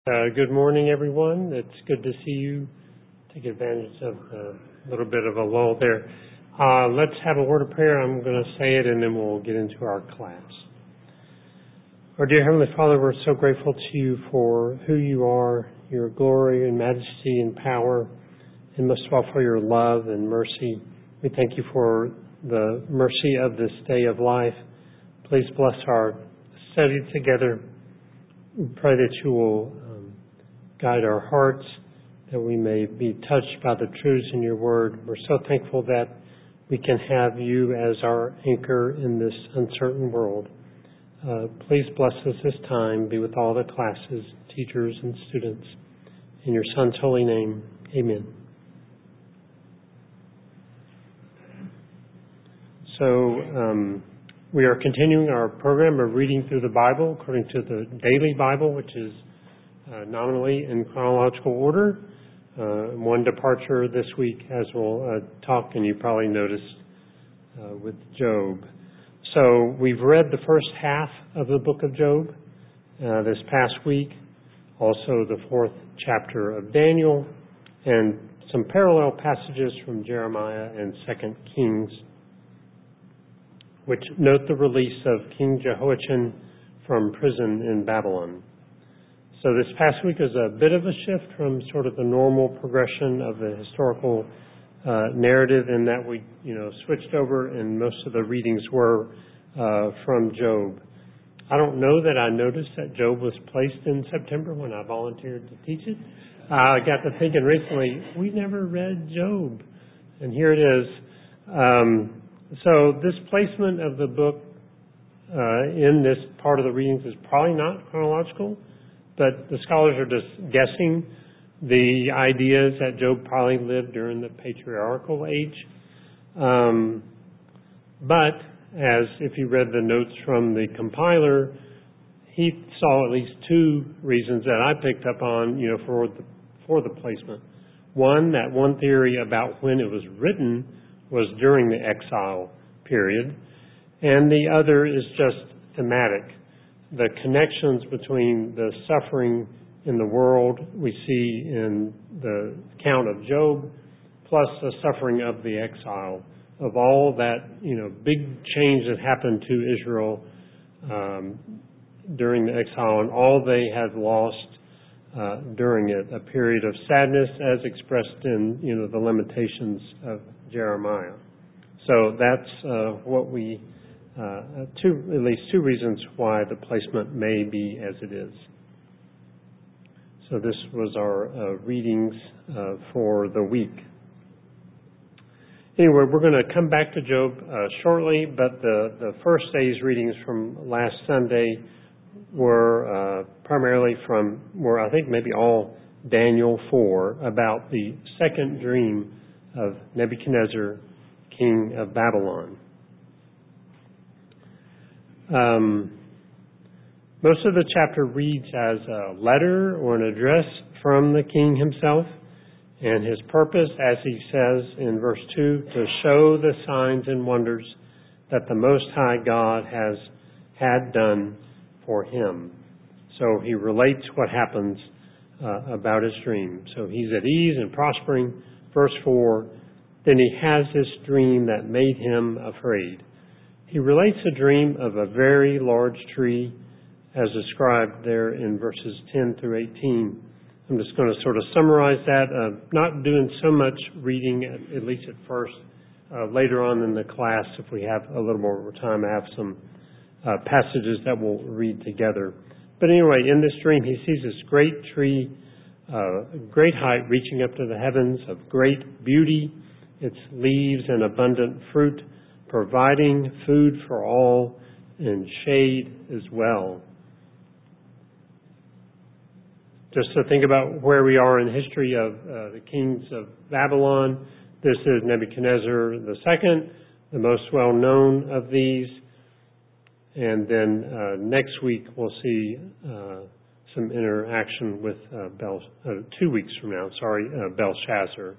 Good morning, everyone. It's good to see you. Take advantage of a little bit of a lull there. Let's have a word of prayer. I'm going to say it, and then we'll get into our class. Our dear Heavenly Father, we're so grateful to you for who you are, your glory and majesty and power, and most of all for your love and mercy. We thank you for the mercy of this day of life. Please bless our study together. We pray that you will guide our hearts, that we may be touched by the truths in your word. We're so thankful that we can have you as our anchor in this uncertain world. Please bless us this time. Be with all the classes, teachers, and students. In your Son's holy name, amen. So, we are continuing our program of reading through the Bible according to the Daily Bible, which is nominally in chronological order. One departure this week, as we'll talk, and you probably noticed with Job. So we've read the first half of the book of Job this past week, also the 4th chapter of Daniel, and some parallel passages from Jeremiah and 2 Kings, which note the release of King Jehoiachin from prison in Babylon. So this past week is a bit of a shift from sort of the normal progression of the historical narrative, in that we, switched over, and most of the readings were from Job. I don't know that I noticed that Job was placed in September when I volunteered to teach it. I got to thinking recently, we never read Job, and here it is. So this placement of the book in this part of the readings is probably not chronological, but the scholars are just guessing. The idea is that Job probably lived during the patriarchal age. But as if you read the notes from the compiler, he saw at least two reasons that I picked up on, for the placement. One, that one theory about when it was written was during the exile period, and the other is just thematic. The connections between the suffering in the world we see in the account of Job, plus the suffering of the exile, of all that, big change that happened to Israel during the exile, and all they had lost during it, a period of sadness as expressed in, the lamentations of Jeremiah. So that's what we, at least two reasons why the placement may be as it is. So this was our readings for the week. Anyway, we're going to come back to Job shortly, but the first day's readings from last Sunday were primarily I think maybe all Daniel 4, about the second dream of Nebuchadnezzar, king of Babylon. Most of the chapter reads as a letter or an address from the king himself, and his purpose, as he says in verse 2, to show the signs and wonders that the Most High God had done for him. So he relates what happens about his dream. So he's at ease and prospering. Verse 4, then he has this dream that made him afraid. He relates a dream of a very large tree, as described there in verses 10 through 18. I'm just going to sort of summarize that, not doing so much reading, at least at first. Later on in the class, if we have a little more time, I have some passages that we'll read together. But anyway, in this dream, he sees this great tree, great height, reaching up to the heavens, of great beauty, its leaves and abundant fruit, providing food for all and shade as well. Just to think about where we are in history of the kings of Babylon, this is Nebuchadnezzar II, the most well-known of these. And then next week we'll see some interaction with 2 weeks from now, Belshazzar.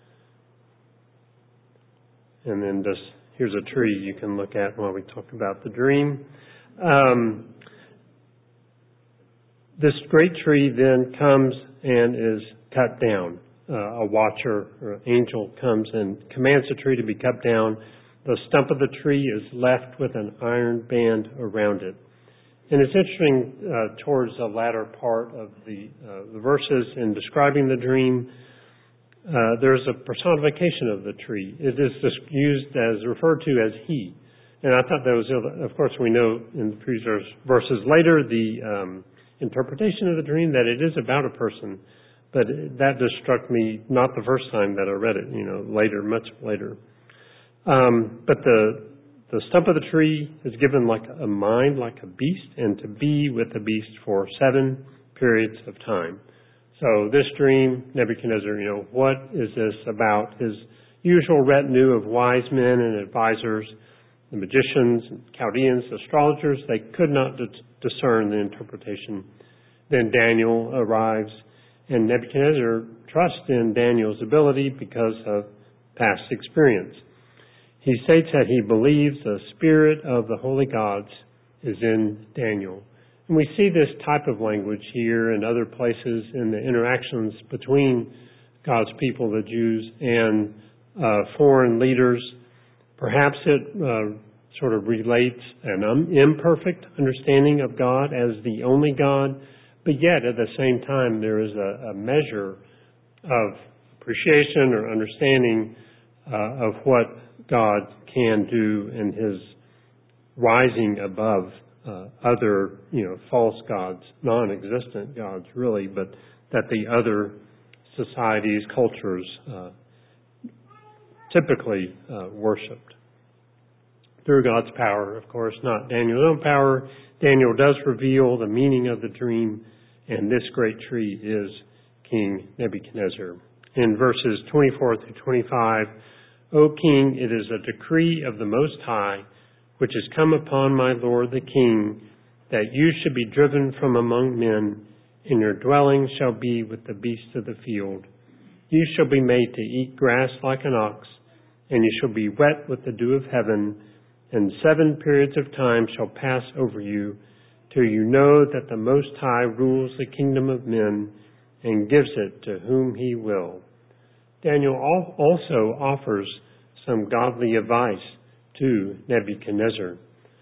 And then here's a tree you can look at while we talk about the dream. This great tree then comes and is cut down. A watcher or angel comes and commands the tree to be cut down. The stump of the tree is left with an iron band around it. And it's interesting towards the latter part of the verses in describing the dream, there's a personification of the tree. It is used as referred to as he. And I thought that was, of course, we know in the previous verses later the interpretation of the dream that it is about a person. But that just struck me not the first time that I read it, later, much later. But the stump of the tree is given like a mind, like a beast, and to be with the beast for 7 periods of time. So this dream, Nebuchadnezzar, what is this about? His usual retinue of wise men and advisors, the magicians, Chaldeans, astrologers, they could not discern the interpretation. Then Daniel arrives, and Nebuchadnezzar trusts in Daniel's ability because of past experience. He states that he believes the spirit of the holy gods is in Daniel. And we see this type of language here and other places in the interactions between God's people, the Jews, and foreign leaders. Perhaps it sort of relates an imperfect understanding of God as the only God, but yet at the same time there is a measure of appreciation or understanding of what God can do in His rising above other, false gods, non-existent gods really, but that the other societies, cultures typically worshipped. Through God's power, of course, not Daniel's own power. Daniel does reveal the meaning of the dream, and this great tree is King Nebuchadnezzar. In verses 24 through 25, O King, it is a decree of the Most High, which has come upon my Lord the King, that you should be driven from among men, and your dwelling shall be with the beasts of the field. You shall be made to eat grass like an ox, and you shall be wet with the dew of heaven, and 7 periods of time shall pass over you, till you know that the Most High rules the kingdom of men, and gives it to whom He will. Daniel also offers some godly advice to Nebuchadnezzar.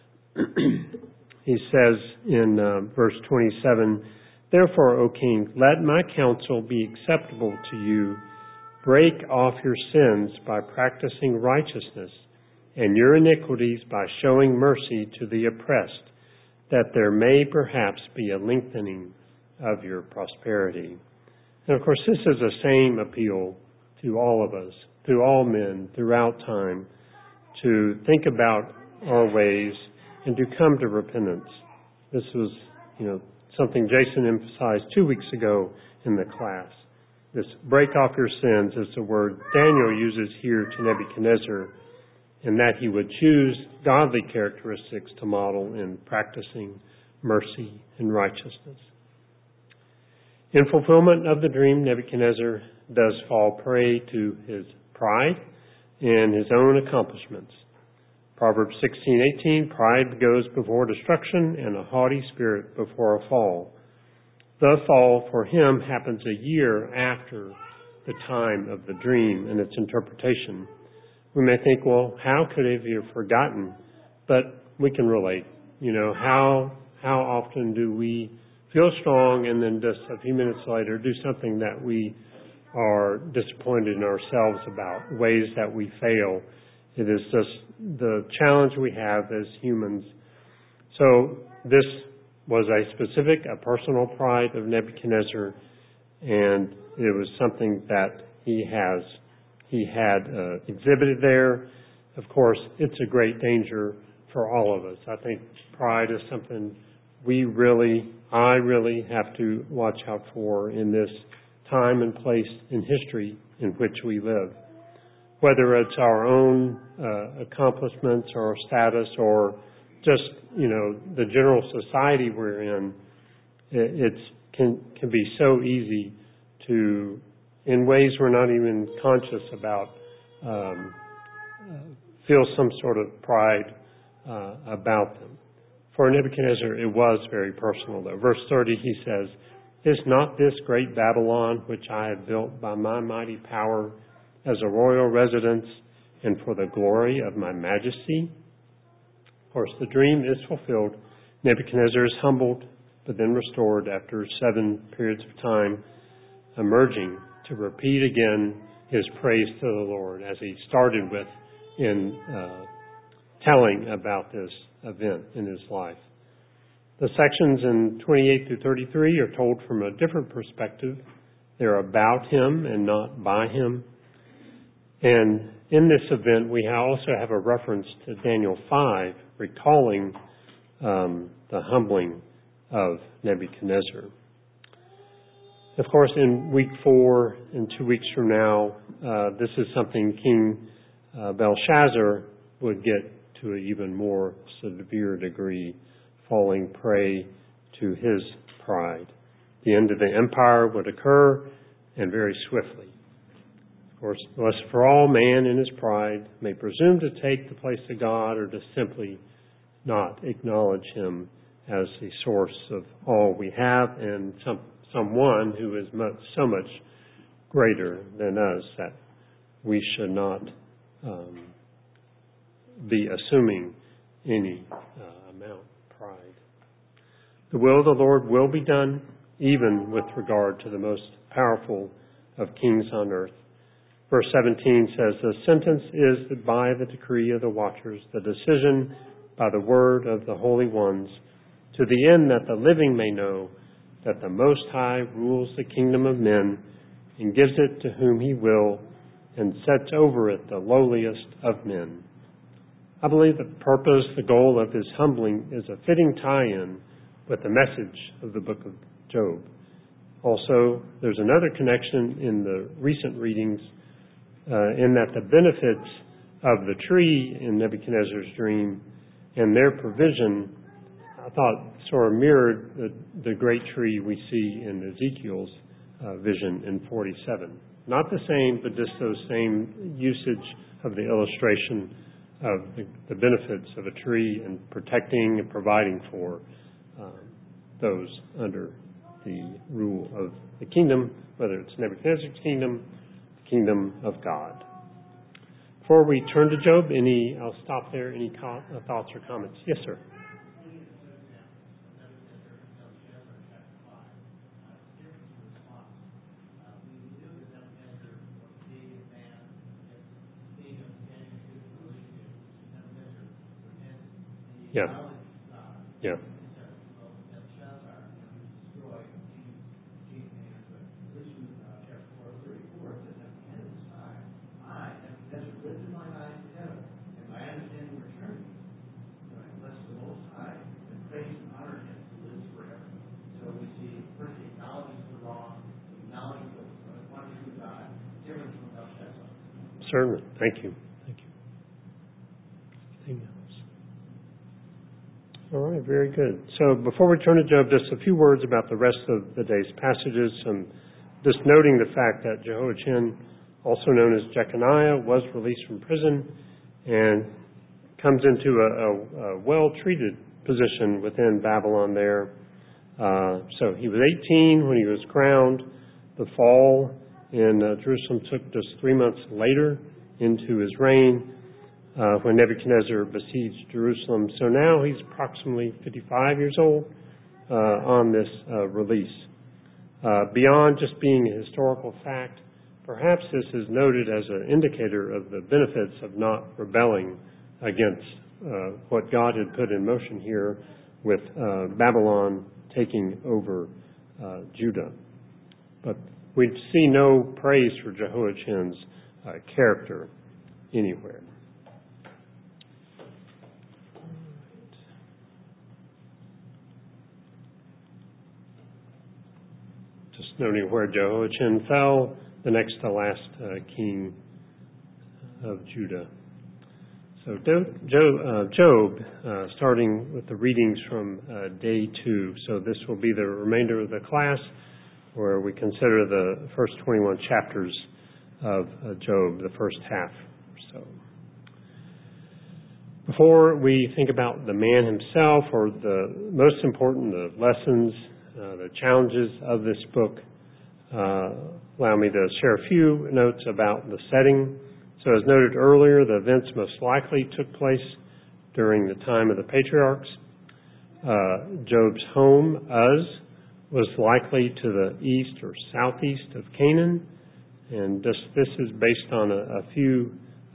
He says in verse 27, Therefore, O king, let my counsel be acceptable to you. Break off your sins by practicing righteousness, and your iniquities by showing mercy to the oppressed, that there may perhaps be a lengthening of your prosperity. And of course, this is the same appeal to all of us, to all men throughout time, to think about our ways and to come to repentance. This was, something Jason emphasized 2 weeks ago in the class. This break off your sins is the word Daniel uses here to Nebuchadnezzar, and that he would choose godly characteristics to model in practicing mercy and righteousness. In fulfillment of the dream, Nebuchadnezzar does fall prey to his pride and his own accomplishments. Proverbs 16:18, pride goes before destruction and a haughty spirit before a fall. The fall for him happens a year after the time of the dream and its interpretation. We may think, well, how could he have forgotten? But we can relate. How often do we feel strong and then just a few minutes later do something that we are disappointed in ourselves about, ways that we fail. It is just the challenge we have as humans. So this was a personal pride of Nebuchadnezzar, and it was something that he had exhibited there. Of course, it's a great danger for all of us. I think pride is something I really have to watch out for in this time and place in history in which we live. Whether it's our own accomplishments or status or just, the general society we're in, it can be so easy to, in ways we're not even conscious about, feel some sort of pride about them. For Nebuchadnezzar, it was very personal, though. Verse 30, he says, "Is not this great Babylon, which I have built by my mighty power as a royal residence and for the glory of my majesty?" Of course, the dream is fulfilled. Nebuchadnezzar is humbled, but then restored after 7 periods of time, emerging to repeat again his praise to the Lord, as he started with in telling about this event in his life. The sections in 28 through 33 are told from a different perspective. They're about him and not by him. And in this event, we also have a reference to Daniel 5, recalling the humbling of Nebuchadnezzar. Of course, in week 4, in 2 weeks from now, this is something King Belshazzar would get to an even more severe degree, falling prey to his pride. The end of the empire would occur, and very swiftly. Of course, lest for all man in his pride may presume to take the place of God, or to simply not acknowledge him as the source of all we have, and someone who is so much greater than us, that we should not be assuming any amount of pride. The will of the Lord will be done, even with regard to the most powerful of kings on earth. Verse 17 says, "The sentence is that by the decree of the watchers, the decision by the word of the holy ones, to the end that the living may know that the Most High rules the kingdom of men and gives it to whom he will, and sets over it the lowliest of men." I believe the purpose, the goal of his humbling is a fitting tie-in with the message of the book of Job. Also, there's another connection in the recent readings in that the benefits of the tree in Nebuchadnezzar's dream and their provision, I thought, sort of mirrored the great tree we see in Ezekiel's vision in 47. Not the same, but just those same usage of the illustration of the benefits of a tree and protecting and providing for those under the rule of the kingdom, whether it's Nebuchadnezzar's kingdom, the kingdom of God. Before we turn to Job, I'll stop there. Any thoughts or comments? Yes, sir. Yeah. Certainly. Thank you. Anything else? All right, very good. So before we turn to Job, just a few words about the rest of the day's passages. Just noting the fact that Jehoiachin, also known as Jeconiah, was released from prison and comes into a well-treated position within Babylon there. So he was 18 when he was crowned. The fall in Jerusalem took just 3 months later into his reign when Nebuchadnezzar besieged Jerusalem. So now he's approximately 55 years old on this release. Beyond just being a historical fact, perhaps this is noted as an indicator of the benefits of not rebelling against what God had put in motion here with Babylon taking over Judah. But we see no praise for Jehoiachin's character anywhere. Just noting where Jehoiachin fell, the next to last king of Judah. So Job, starting with the readings from day 2. So this will be the remainder of the class, where we consider the first 21 chapters of Job, the first half or so. Before we think about the man himself, or the most important, the lessons, the challenges of this book, allow me to share a few notes about the setting. So as noted earlier, the events most likely took place during the time of the patriarchs. Job's home, Uz, was likely to the east or southeast of Canaan, and this is based on a few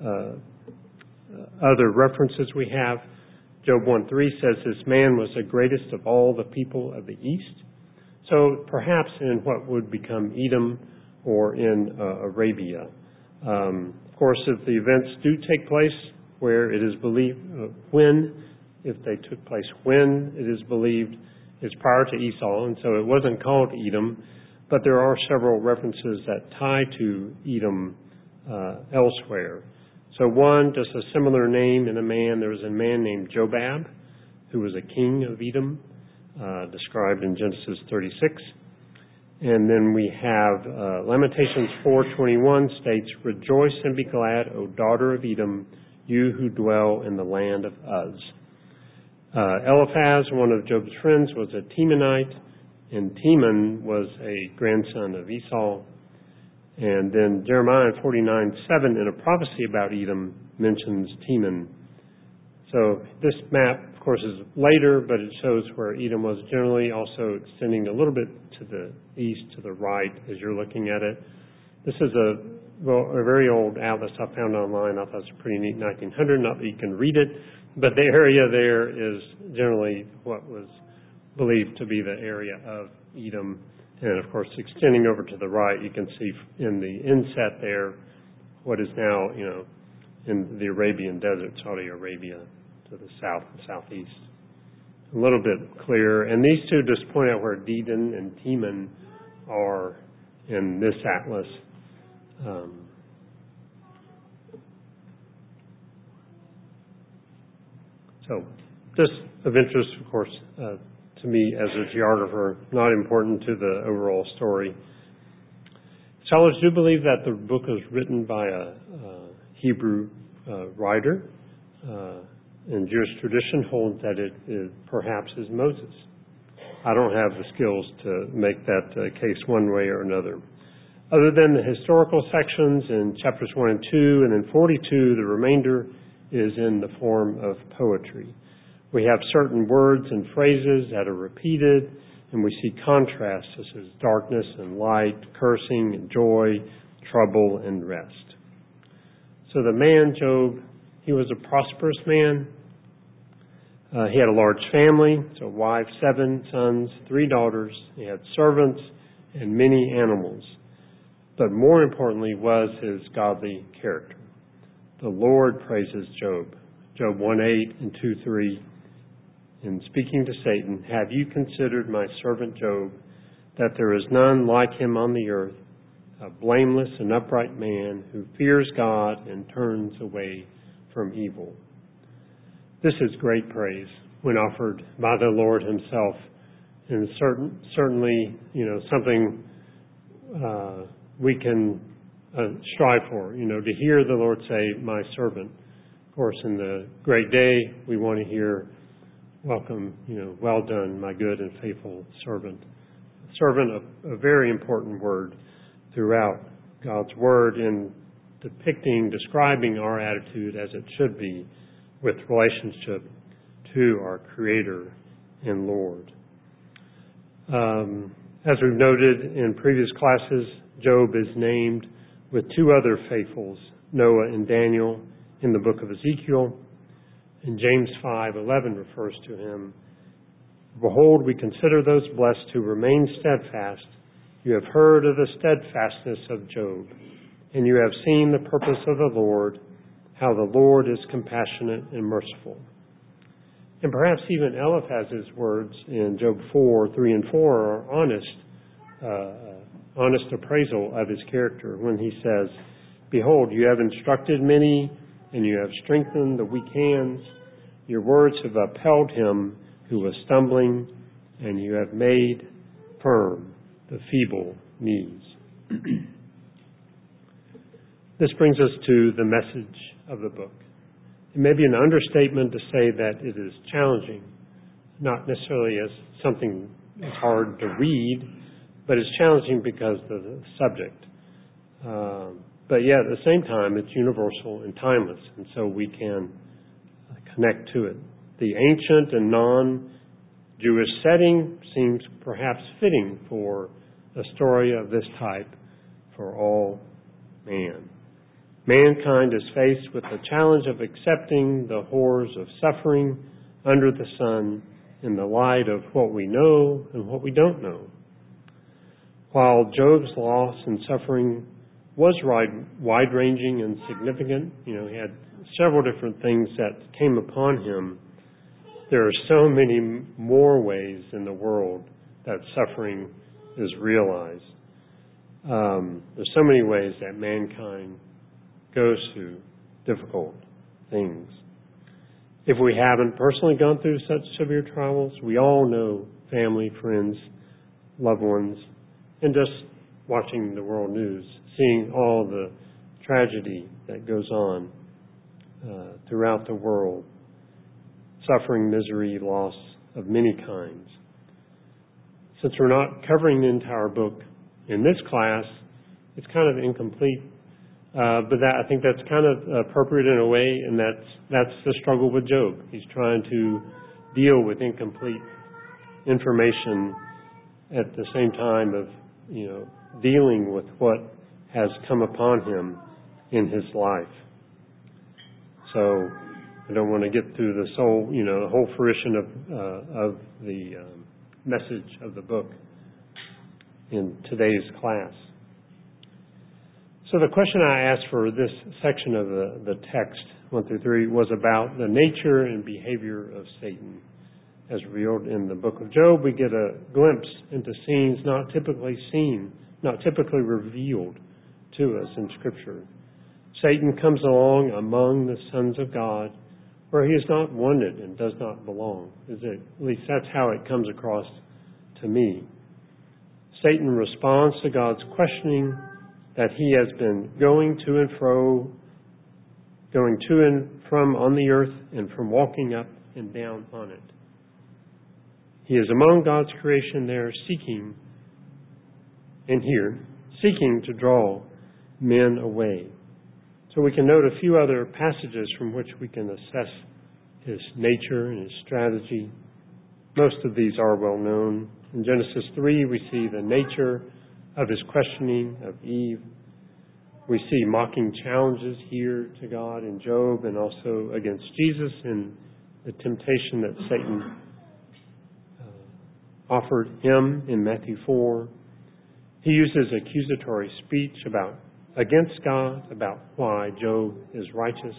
other references we have. Job 1:3 says this man was the greatest of all the people of the east. So perhaps in what would become Edom or in Arabia. Of course, if the events do take place where it is believed, if they took place when it is believed, it's prior to Esau, and so it wasn't called Edom, but there are several references that tie to Edom elsewhere. So one, just a similar name in a man, there was a man named Jobab, who was a king of Edom, described in Genesis 36. And then we have Lamentations 4:21 states, "Rejoice and be glad, O daughter of Edom, you who dwell in the land of Uz." Eliphaz, one of Job's friends, was a Temanite, and Teman was a grandson of Esau. And then Jeremiah 49:7, in a prophecy about Edom, mentions Teman. So this map, of course, is later, but it shows where Edom was generally, also extending a little bit to the east, to the right, as you're looking at it. This is a very old atlas I found online. I thought it was pretty neat, 1900. Not that you can read it, but the area there is generally what was believed to be the area of Edom. And, of course, extending over to the right, you can see in the inset there what is now, in the Arabian desert, Saudi Arabia, to the south and southeast. A little bit clearer. And these two just point out where Dedan and Teman are in this atlas. So just of interest, of course, to me as a geographer, not important to the overall story. Scholars do believe that the book was written by a Hebrew writer, and Jewish tradition holds that it perhaps is Moses. I don't have the skills to make that case one way or another. Other than the historical sections in chapters 1 and 2, and then 42, the remainder is in the form of poetry. We have certain words and phrases that are repeated, and we see contrasts such as darkness and light, cursing and joy, trouble and rest. So the man, Job, he was a prosperous man. He had a large family, so a wife, 7 sons, 3 daughters. He had servants and many animals. But more importantly was his godly character. The Lord praises Job. Job 1:8 and 2:3. In speaking to Satan, "Have you considered my servant Job, that there is none like him on the earth, a blameless and upright man who fears God and turns away from evil?" This is great praise when offered by the Lord himself, and certainly, something we can strive for, to hear the Lord say, "My servant." Of course, in the great day, we want to hear, "Welcome, well done, my good and faithful servant." Servant, a very important word throughout God's word in describing our attitude as it should be with relationship to our Creator and Lord. As we've noted in previous classes, Job is named with 2 other faithfuls, Noah and Daniel, in the book of Ezekiel. And James 5:11 refers to him. "Behold, we consider those blessed who remain steadfast. You have heard of the steadfastness of Job, and you have seen the purpose of the Lord, how the Lord is compassionate and merciful." And perhaps even Eliphaz's words in Job 4:3 and 4 are honest appraisal of his character when he says, "Behold, you have instructed many, and you have strengthened the weak hands. Your words have upheld him who was stumbling, and you have made firm the feeble knees." This brings us to the message of the book. It may be an understatement to say that it is challenging, not necessarily as something that's hard to read, but it's challenging because of the subject. But yet, at the same time, it's universal and timeless, and so we can connect to it. The ancient and non-Jewish setting seems perhaps fitting for a story of this type for all man. Mankind is faced with the challenge of accepting the horrors of suffering under the sun in the light of what we know and what we don't know. While Job's loss and suffering was wide-ranging and significant, he had several different things that came upon him, there are so many more ways in the world that suffering is realized. There's so many ways that mankind goes through difficult things. If we haven't personally gone through such severe trials, we all know family, friends, loved ones, and just watching the world news, seeing all the tragedy that goes on throughout the world, suffering, misery, loss of many kinds. Since we're not covering the entire book in this class, it's kind of incomplete. But I think that's kind of appropriate in a way, and that's the struggle with Job. He's trying to deal with incomplete information at the same time of, dealing with what has come upon him in his life. So I don't want to get through the whole fruition of the message of the book in today's class. So the question I asked for this section of the text, 1 through 3, was about the nature and behavior of Satan. As revealed in the book of Job, we get a glimpse into scenes not typically seen, not typically revealed to us in Scripture. Satan comes along among the sons of God where he is not wanted and does not belong. At least that's how it comes across to me. Satan responds to God's questioning that he has been going to and from on the earth and from walking up and down on it. He is among God's creation there, seeking to draw men away. So we can note a few other passages from which we can assess his nature and his strategy. Most of these are well known. In Genesis 3, we see the nature of his questioning of Eve. We see mocking challenges here to God in Job and also against Jesus in the temptation that Satan offered him in Matthew 4. He uses accusatory speech against God about why Job is righteous.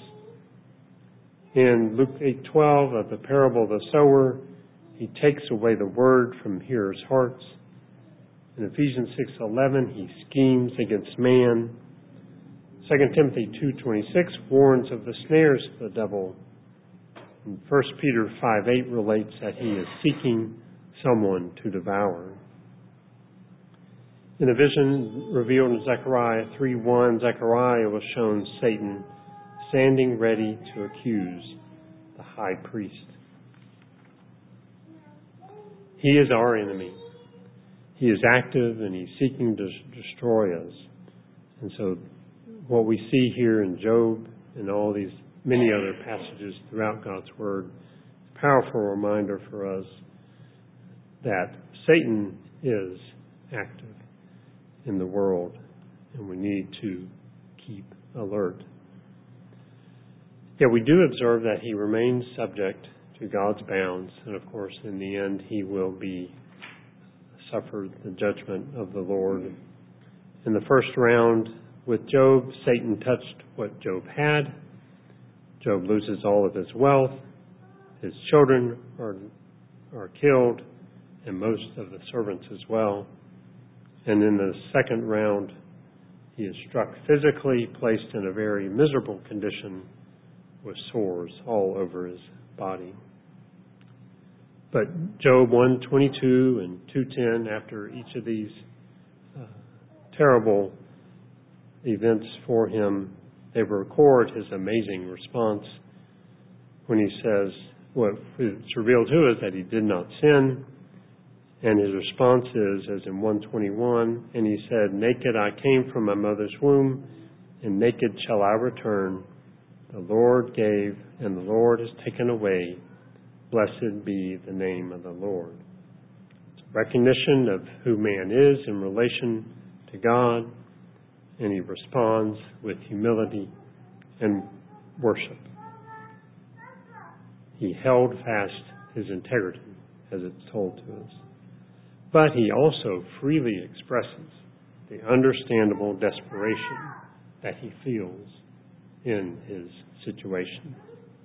In Luke 8:12 of the parable of the sower, he takes away the word from hearers' hearts. In Ephesians 6:11, he schemes against man. 2 Timothy 2:26 warns of the snares of the devil. And 1 Peter 5:8 relates that he is seeking someone to devour. In a vision revealed in Zechariah 3:1, Zechariah was shown Satan standing ready to accuse the high priest. He is our enemy. He is active and he's seeking to destroy us. And so what we see here in Job and all these many other passages throughout God's Word is a powerful reminder for us that Satan is active in the world and we need to keep alert. Yet we do observe that he remains subject to God's bounds, and of course in the end he will suffer the judgment of the Lord. In the first round with Job, Satan touched what Job had. Job loses all of his wealth. His children are killed, and most of the servants as well. And in the second round, he is struck physically, placed in a very miserable condition with sores all over his body. But Job 1:22 and 2:10, after each of these terrible events for him, they record his amazing response. when he says, what it's revealed to us that he did not sin. And his response is, as in 121, and he said, naked I came from my mother's womb, and naked shall I return. The Lord gave, and the Lord has taken away. Blessed be the name of the Lord. It's a recognition of who man is in relation to God, and he responds with humility and worship. He held fast his integrity, as it's told to us. But he also freely expresses the understandable desperation that he feels in his situation.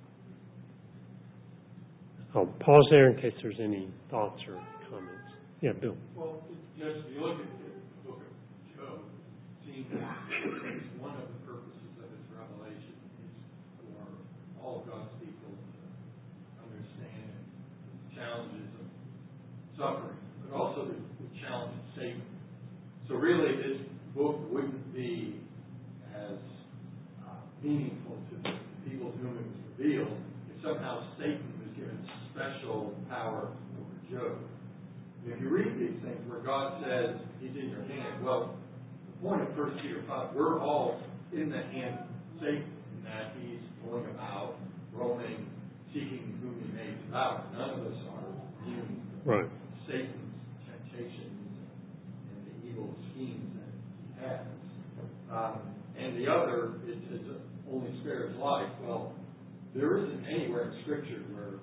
I'll pause there in case there's any thoughts or comments. Yeah, Bill. Well, just if you look at the book of Job, it seems that one of the purposes of its revelation is for all of God's people to understand the challenges of suffering, but also the challenge of Satan. So really, this book wouldn't be as meaningful to the people to whom it was revealed if somehow Satan was given special power over Job. And if you read these things where God says he's in your hand, well, the point of 1 Peter 5, we're all in the hand of Satan, in that he's going about, roaming, seeking whom he may devour. None of us are immune from Satan's temptations and the evil schemes that he has. And the other is only spare his life. Well, there isn't anywhere in Scripture where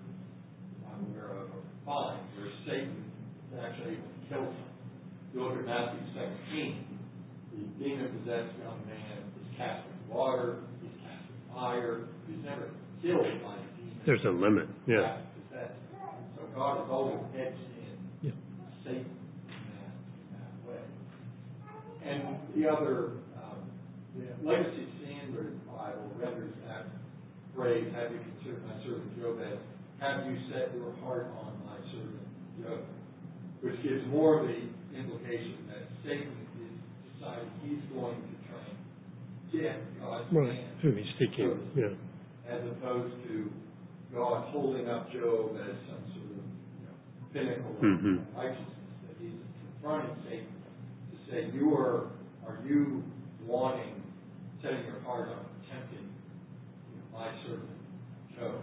where Satan is actually able to kill him. If you look at Matthew 17, the demon-possessed young man is cast in water, he's cast in fire, he's never killed by the demon. There's a limit, yeah. So God is always hedged in Satan in that way. And the other, the Legacy Standard Bible renders that phrase, have you considered my servant Job, as have you set your heart on my servant Job, which gives more of the implication that Satan is deciding he's going to try and get God's hand. Who he's seeking, as opposed to God holding up Job as some sort of pinnacle of righteousness, that he's confronting Satan to say, are you wanting, setting your heart on tempting my servant Job?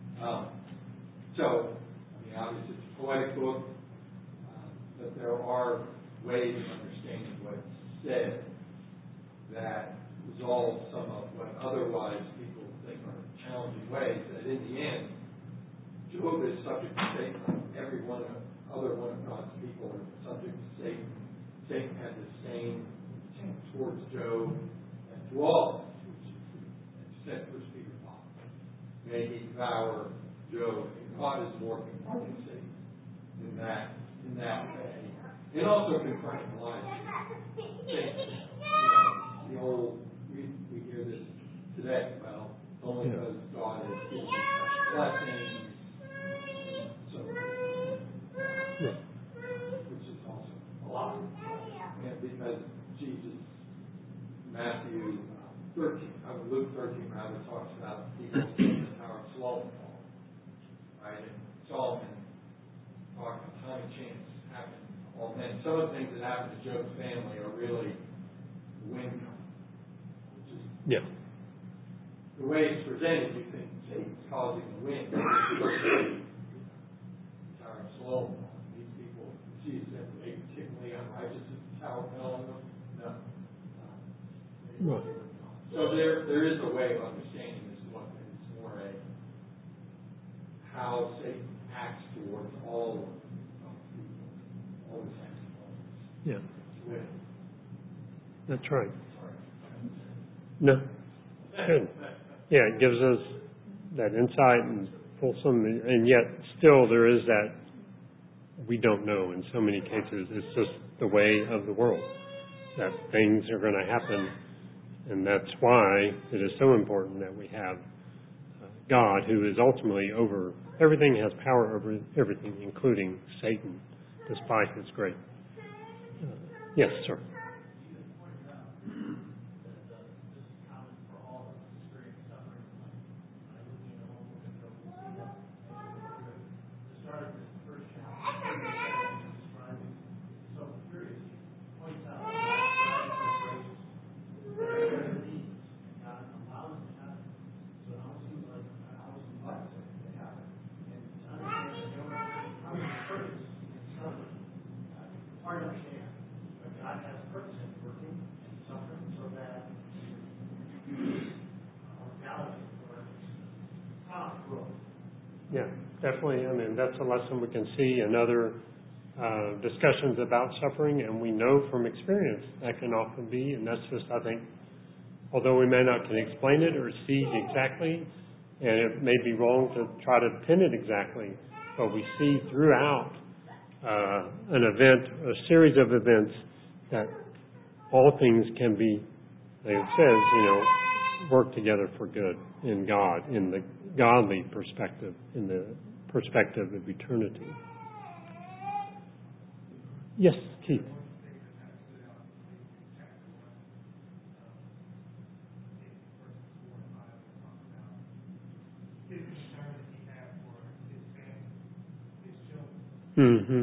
So, obviously it's a poetic book, but there are ways of understanding what's said that resolve some of what otherwise people think are challenging ways, that in the end, Job is subject to Satan. Every other one of God's people are subject to Satan. Satan had the same intent towards Job and to all of us, which said 1 Peter 5. May he devour Job. God is more confronting Satan in that way. And also confronting Elijah. The old, we hear this today, well, only because God has given you such blessings, so which is also a lot. And because Jesus, Matthew 13, Luke 13 rather, talks about people in the Tower of Solomon. Right? And Solomon talked about time and chance happening to all men. Some of the things that happened to Job's family are really wind coming. Which is the way it's presented, you think Satan's causing the wind. The Tower of Solomon. These people, Jesus said, were they particularly unrighteous as the tower fell on them? No. So there is a way of understanding this book, and it's more how Satan acts towards all of people, all the sacrifices. Yeah. That's right. No. Good. Yeah, it gives us that insight and fulsome, and yet still there is that we don't know in so many cases. It's just the way of the world, that things are going to happen, and that's why it is so important that we have God, who is ultimately over everything, has power over everything, including Satan, despite his great. Yes, sir. definitely. I mean, that's a lesson we can see in other discussions about suffering, and we know from experience that can often be, and that's just, I think, although we may not can explain it or see exactly, and it may be wrong to try to pin it exactly, but we see throughout an event, a series of events, that all things can be, like it says, work together for good in God, in the godly perspective, in the perspective of eternity. Yes, Keith. Mm-hmm.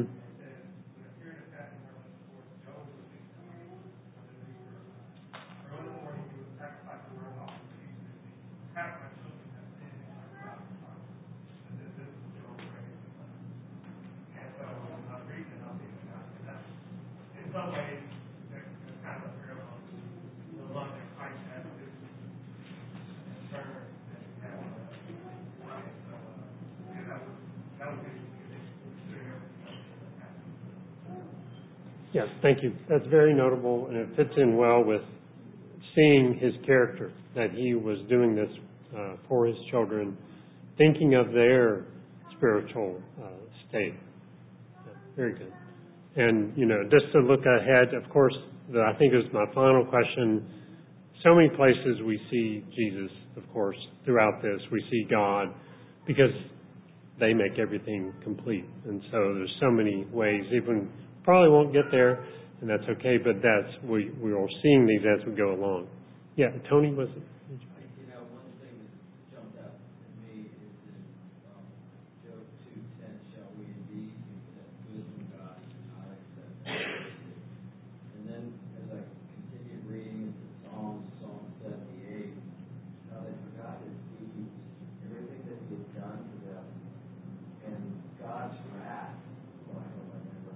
Yes, thank you. That's very notable, and it fits in well with seeing his character, that he was doing this for his children, thinking of their spiritual state. Yeah, very good. And, just to look ahead, of course, I think is my final question. So many places we see Jesus, of course, throughout this. We see God, because they make everything complete. And so there's so many ways, even probably won't get there, and that's okay, but we are seeing these as we go along. Yeah, Tony, was it? One thing that jumped out at me is in Job 2:10, shall we indeed accept wisdom, God, and not accept that? And then as I continued reading into Psalm 78, how they forgot his deeds, everything that he had done for them, and God's wrath. Well, I don't remember.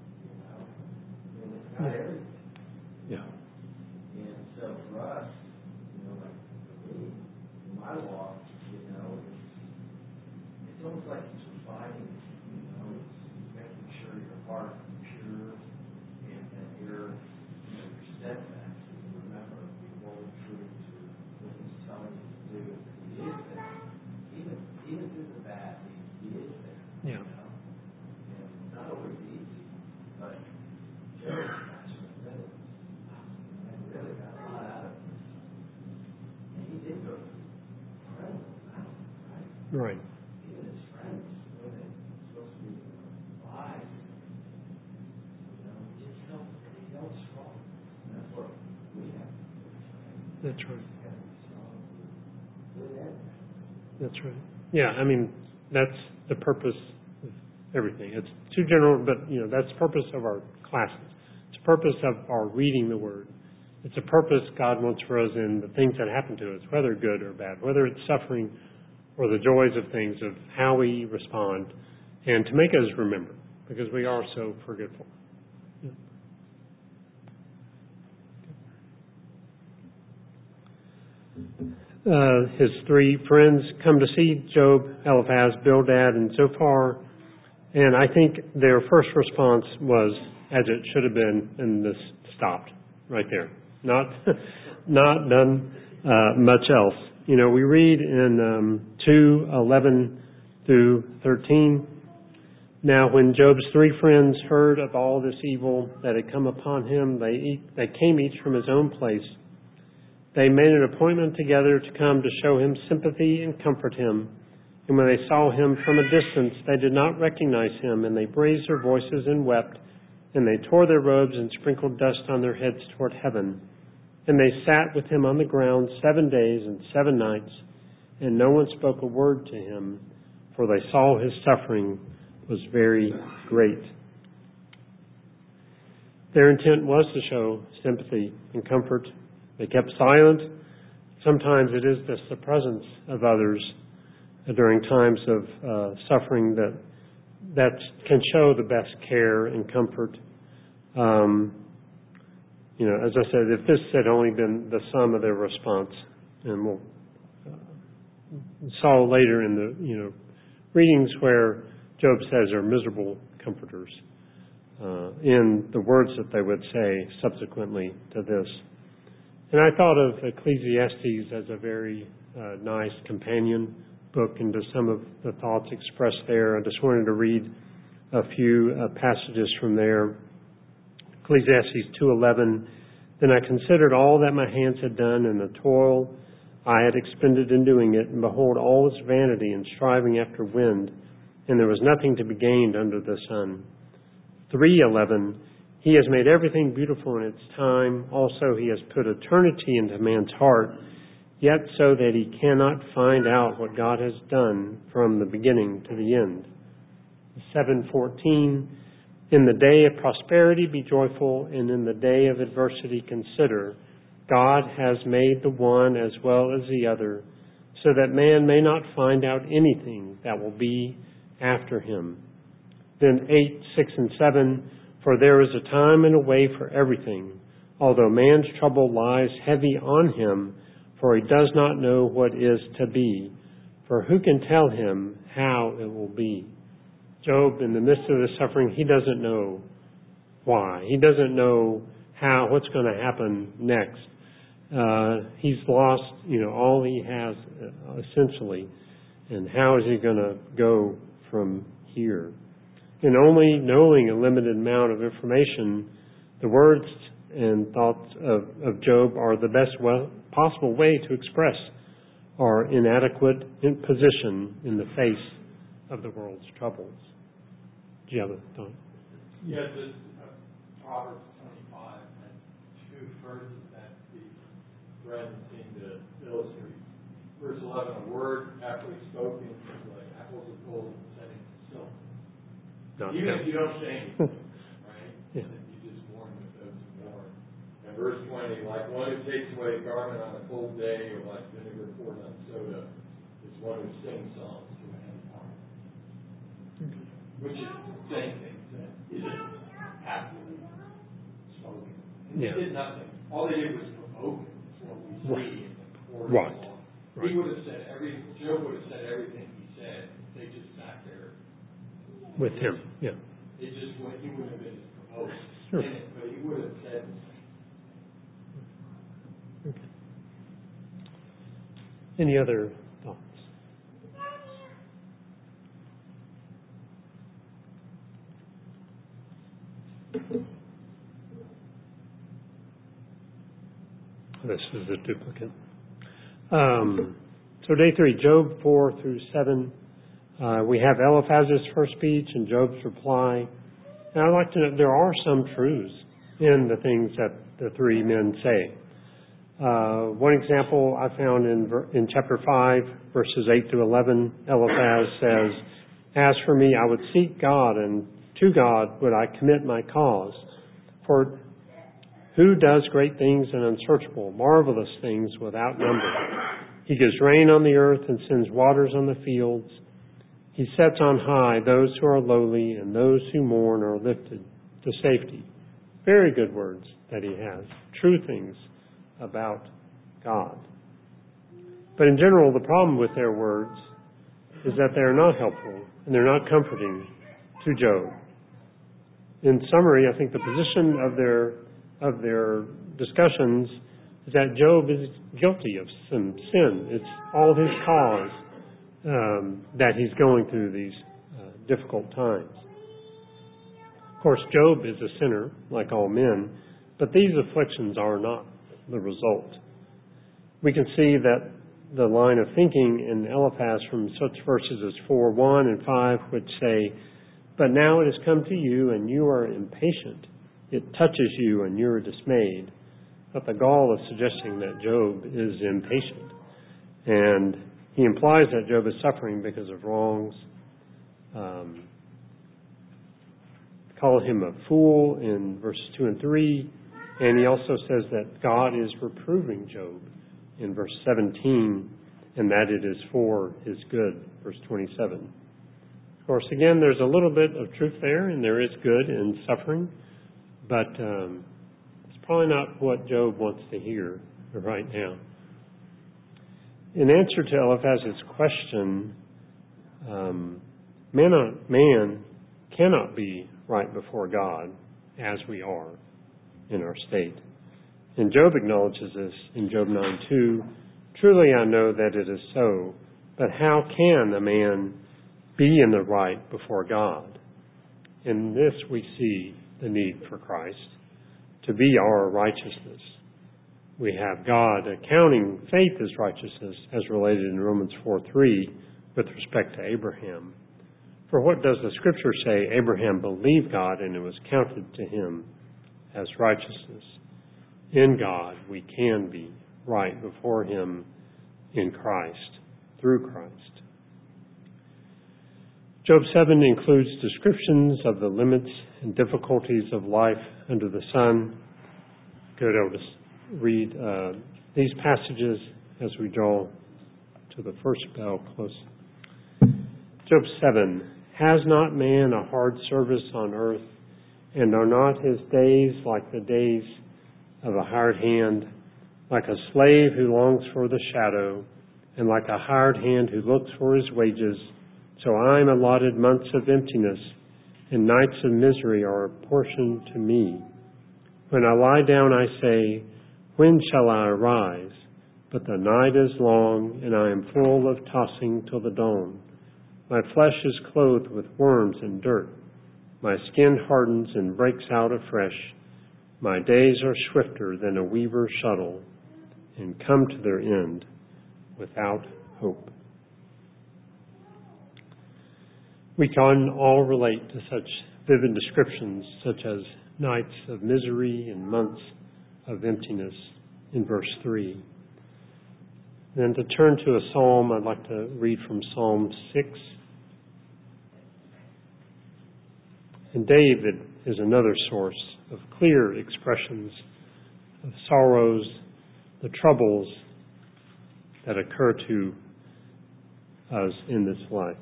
It's not everything. Yeah. And so for us, like for me, in my walk, it's almost like it's refining, it's making sure your heart is pure and that you're steadfast. You remember the whole truth to what he's telling you to do. He is there. Even through the bad, he is there. Yeah. And it's not always easy, but Job really got a lot out of it. And he did go through incredible amount, right? Right. Even his friends, when they supposed to be lies, he held strong. And that's what we have to do, right? That's right. We have to be strong. Good and bad. That's right. Yeah, I mean, that's the purpose of everything. It's too general, but, that's the purpose of our classes. It's the purpose of our reading the Word. It's a purpose God wants for us in the things that happen to us, whether good or bad, whether it's suffering or the joys of things, of how we respond, and to make us remember, because we are so forgetful. Yeah. His three friends come to see Job, Eliphaz, Bildad, and Zophar, and I think their first response was, as it should have been, and this stopped right there. Not done much else. We read in 2:11 through 13. Now, when Job's three friends heard of all this evil that had come upon him, they came each from his own place. They made an appointment together to come to show him sympathy and comfort him. And when they saw him from a distance, they did not recognize him, and they raised their voices and wept, and they tore their robes and sprinkled dust on their heads toward heaven. And they sat with him on the ground 7 days and 7 nights, and no one spoke a word to him, for they saw his suffering was very great. Their intent was to show sympathy and comfort. They kept silent. Sometimes it is just the presence of others during times of suffering that can show the best care and comfort. As I said, if this had only been the sum of their response, and we'll saw later in the readings where Job says are miserable comforters in the words that they would say subsequently to this. And I thought of Ecclesiastes as a very nice companion book into some of the thoughts expressed there. I just wanted to read a few passages from there. Ecclesiastes 2:11, "Then I considered all that my hands had done and the toil I had expended in doing it, and behold, all was vanity and striving after wind, and there was nothing to be gained under the sun." 3:11, "He has made everything beautiful in its time. Also he has put eternity into man's heart, yet so that he cannot find out what God has done from the beginning to the end." 7:14, "In the day of prosperity be joyful, and in the day of adversity consider. God has made the one as well as the other, so that man may not find out anything that will be after him." Then 8, 6, and 7, "For there is a time and a way for everything, although man's trouble lies heavy on him, for he does not know what is to be. For who can tell him how it will be?" Job, in the midst of the suffering, he doesn't know why. He doesn't know what's going to happen next. He's lost, all he has, essentially. And how is he going to go from here? And only knowing a limited amount of information, the words and thoughts of Job are the best possible way to express our inadequate position in the face of the world's troubles. Do you have a thought? Yes, this Proverbs 25 had two verses that the friends seem to illustrate. Verse 11, "A word aptly spoken is like apples of gold setting to silk." Even if you don't say anything, right? Yeah. You just warn with those who warn. And verse 20, "Like one who takes away a garment on a cold day, or like vinegar poured on soda, is one who sings songs to a heavy heart." Which is the same thing that isn't aptly spoken. And Yeah. They did nothing. All they did was provoke him. That's what we see in the court of Right. law. Right. He would have said Job would have said everything he said. They just sat there With him, yeah. He wouldn't have been provoked Sure. in it, but he would have said. Okay. Any other thoughts? This is a duplicate. So day 3, Job 4 through 7. We have Eliphaz's first speech and Job's reply. And I'd like to know, there are some truths in the things that the three men say. One example I found in chapter 5, verses 8 through 11, Eliphaz says, "As for me, I would seek God, and to God would I commit my cause. For who does great things and unsearchable, marvelous things without number? He gives rain on the earth and sends waters on the fields. He sets on high those who are lowly, and those who mourn are lifted to safety." Very good words that he has. True things about God. But in general, the problem with their words is that they are not helpful and they're not comforting to Job. In summary, I think the position of their discussions is that Job is guilty of some sin. It's all his cause that he's going through these difficult times. Of course, Job is a sinner, like all men, but these afflictions are not the result. We can see that the line of thinking in Eliphaz from such verses as 4:1 and 5, which say, "But now it has come to you, and you are impatient. It touches you, and you are dismayed." But the gall of suggesting that Job is impatient. And he implies that Job is suffering because of wrongs. Call him a fool in verses 2 and 3. And he also says that God is reproving Job in verse 17, and that it is for his good, verse 27. Of course, again, there's a little bit of truth there, and there is good in suffering, but it's probably not what Job wants to hear right now. In answer to Eliphaz's question, Man cannot be right before God as we are in our state. And Job acknowledges this in Job 9:2. Truly I know that it is so, but how can a man be in the right before God? In this we see the need for Christ to be our righteousness. We have God accounting faith as righteousness as related in Romans 4:3 with respect to Abraham. For what does the Scripture say? Abraham believed God and it was counted to him as righteousness. In God we can be right before him in Christ, through Christ. Job 7 includes descriptions of the limits and difficulties of life under the sun. Good, I'll just read these passages as we draw to the first bell close. Job 7, has not man a hard service on earth, and are not his days like the days of a hired hand, like a slave who longs for the shadow, and like a hired hand who looks for his wages? So I am allotted months of emptiness, and nights of misery are apportioned to me. When I lie down, I say, when shall I arise? But the night is long, and I am full of tossing till the dawn. My flesh is clothed with worms and dirt. My skin hardens and breaks out afresh. My days are swifter than a weaver's shuttle, and come to their end without hope. We can all relate to such vivid descriptions, such as nights of misery and months of emptiness in verse 3. Then to turn to a psalm, I'd like to read from Psalm 6. And David is another source of clear expressions of sorrows, the troubles that occur to us in this life.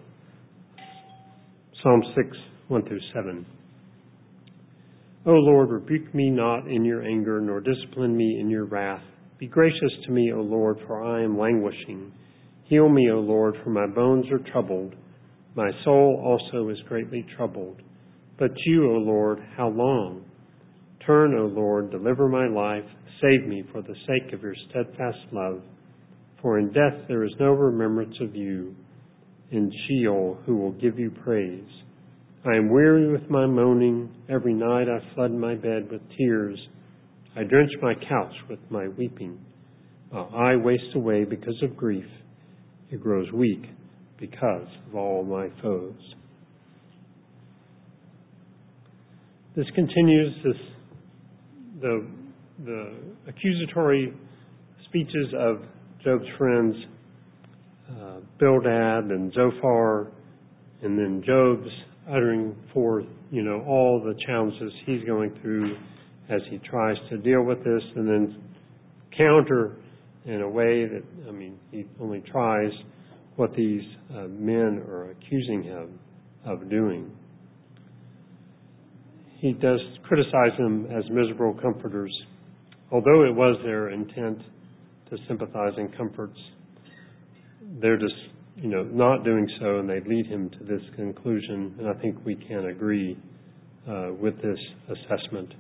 Psalm 6, 1-7. O Lord, rebuke me not in your anger, nor discipline me in your wrath. Be gracious to me, O Lord, for I am languishing. Heal me, O Lord, for my bones are troubled. My soul also is greatly troubled. But you, O Lord, how long? Turn, O Lord, deliver my life. Save me for the sake of your steadfast love. For in death there is no remembrance of you. In Sheol, who will give you praise? I am weary with my moaning. Every night I flood my bed with tears. I drench my couch with my weeping. My eye wastes away because of grief. It grows weak because of all my foes. This continues the accusatory speeches of Job's friends, Bildad and Zophar, and then Job's uttering forth, all the challenges he's going through as he tries to deal with this, and then counter in a way that, he only tries what these men are accusing him of doing. He does criticize them as miserable comforters, although it was their intent to sympathize and comfort. They're just, not doing so, and they lead him to this conclusion, and I think we can agree with this assessment.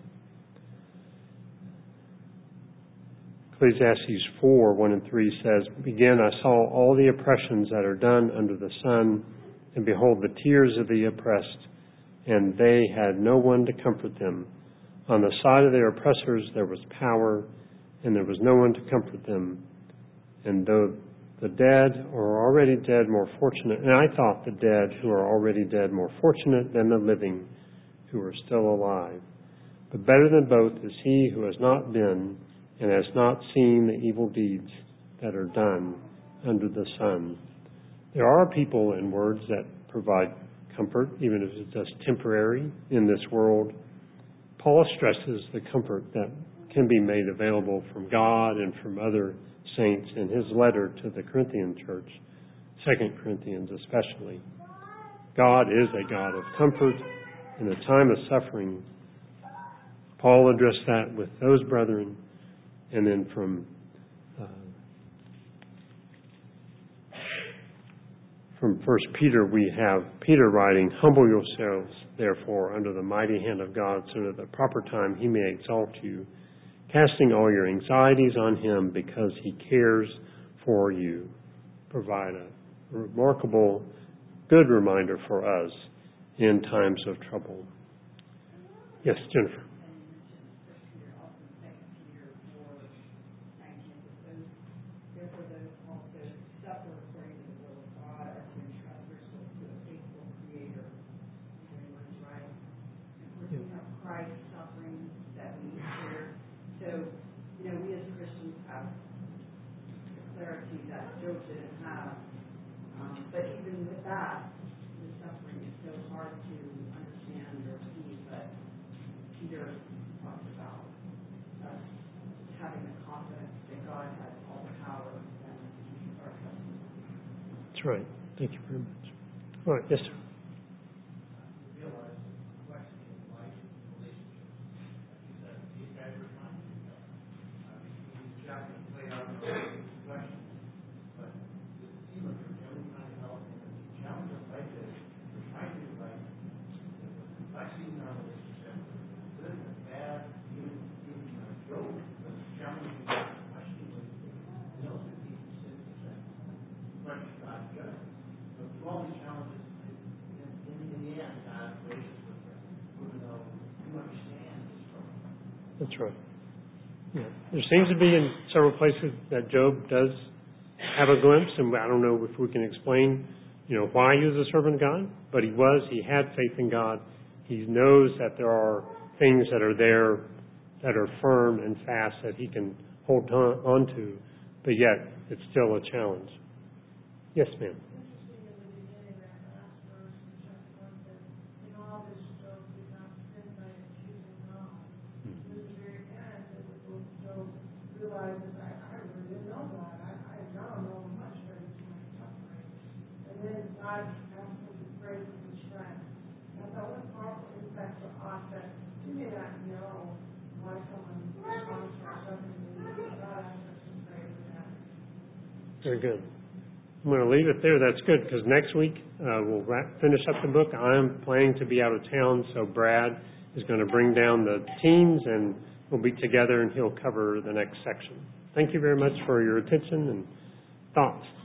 Ecclesiastes 4, 1-3 says, Again, I saw all the oppressions that are done under the sun, and behold, the tears of the oppressed, and they had no one to comfort them. On the side of their oppressors there was power, and there was no one to comfort them. And though the dead are already dead more fortunate, and I thought the dead who are already dead more fortunate than the living who are still alive. But better than both is he who has not been and has not seen the evil deeds that are done under the sun. There are people and words that provide comfort, even if it's just temporary in this world. Paul stresses the comfort that can be made available from God and from other saints in his letter to the Corinthian church, 2 Corinthians especially. God is a God of comfort in a time of suffering. Paul addressed that with those brethren, and then from from 1 Peter, we have Peter writing, "Humble yourselves, therefore, under the mighty hand of God, so that at the proper time he may exalt you, casting all your anxieties on him because he cares for you." Provide a remarkable, good reminder for us in times of trouble. Yes, Jennifer. But even with that, the suffering is so hard to understand or see. But Peter talks about us having the confidence that God has all the power and our customers. That's right. Thank you very much. All right. Yes, sir. That's right. Yeah. There seems to be in several places that Job does have a glimpse, and I don't know if we can explain, why he was a servant of God, but he had faith in God. He knows that there are things that are there that are firm and fast that he can hold on to, but yet it's still a challenge. Yes, ma'am. Very good. I'm going to leave it there. That's good, because next week we'll finish up the book. I'm planning to be out of town, so Brad is going to bring down the teens, and we'll be together, and he'll cover the next section. Thank you very much for your attention and thoughts.